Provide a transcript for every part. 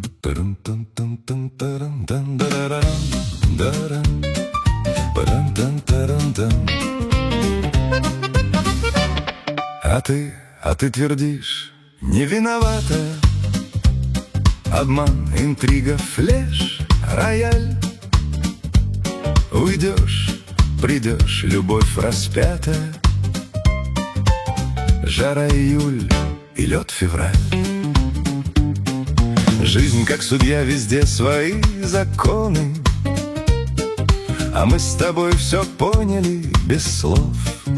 А ты твердишь, не виновата. Обман, интрига, флеш, рояль. Уйдешь, придешь, любовь распятая. Жара июль и лед февраль. Жизнь как судья, везде свои законы. А мы с тобой все поняли без слов.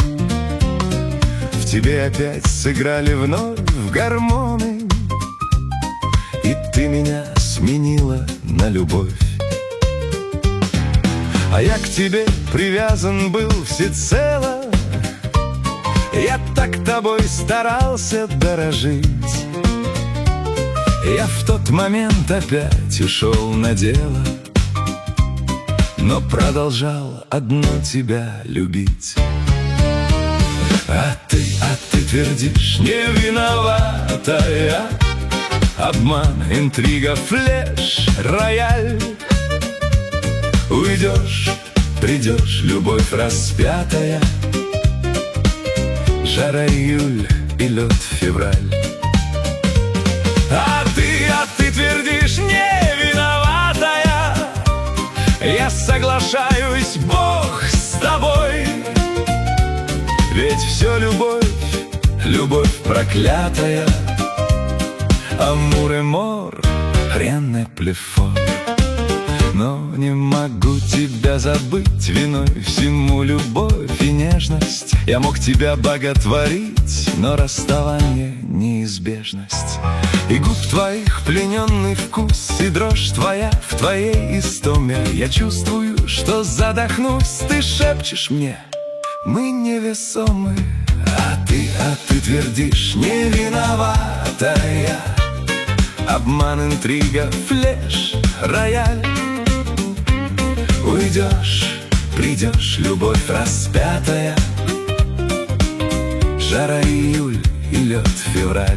В тебе опять сыграли вновь в гормоны, и ты меня сменила на любовь. А я к тебе привязан был всецело. Я так тобой старался дорожить. Я в тот момент опять ушел на дело, но продолжал одну тебя любить. А ты твердишь, не виноватая. Обман, интрига, флеш, рояль. Уйдешь, придешь, любовь распятая. Жара июль и лед февраль. А ты твердишь, не виноватая. Я соглашаюсь, Бог с тобой. Ведь все любовь, любовь проклятая. Амур и мор, rien n'est plus fort. Но не могу тебя забыть, виной всему любовь и нежность. Я мог тебя боготворить, но расставание — неизбежность. И губ твоих плененный вкус, и дрожь твоя в твоей истоме. Я чувствую, что задохнусь, ты шепчешь мне: мы невесомы. А ты твердишь, не виноватая. Обман, интрига, флеш, рояль. Уйдешь, придешь, любовь распятая. Жара июль и лед февраль.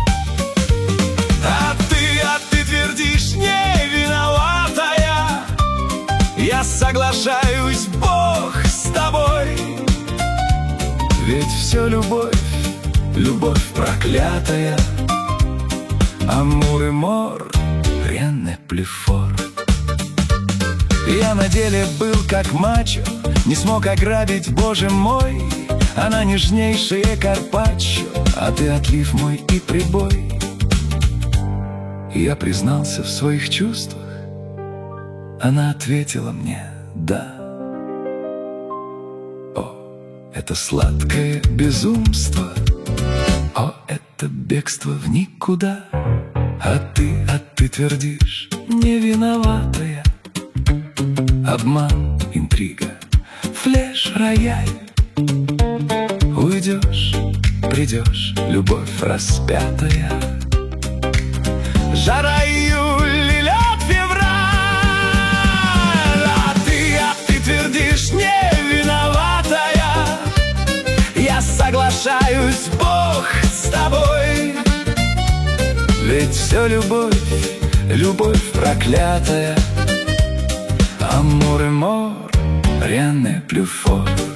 А ты твердишь, не виноватая. Я соглашаюсь, Бог с тобой. Ведь все любовь, любовь проклятая. Амур и мор, rien n'est plus fort. Я на деле был как мачо, не смог ограбить, боже мой. Она нежнейшая карпаччо, а ты отлив мой и прибой. Я признался в своих чувствах. Она ответила мне: да. О, это сладкое безумство. О, это бегство в никуда. А ты твердишь, не виноватая. Обман, интрига, флеш, рояль. Уйдешь, придешь, любовь распятая. Жара июль и лед февраль. А ты твердишь, не виноватая. Я соглашаюсь, Бог с тобой. Ведь все любовь, любовь проклятая. Амур и мор, rien n'est plus fort.